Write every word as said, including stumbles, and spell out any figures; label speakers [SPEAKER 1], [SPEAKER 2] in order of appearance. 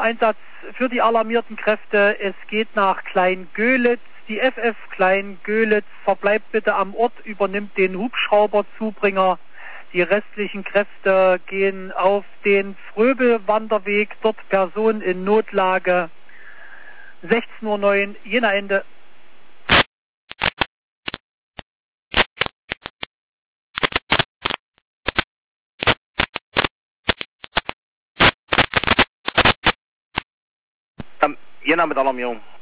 [SPEAKER 1] Einsatz für die alarmierten Kräfte. Es geht nach Kleingölitz. Die F F Kleingölitz verbleibt bitte am Ort, übernimmt den Hubschrauberzubringer. Die restlichen Kräfte gehen auf den Fröbel-Wanderweg, dort Person in Notlage. sechzehn Uhr neun, Jena Ende.
[SPEAKER 2] Ähm, Jena mit Alarmierung.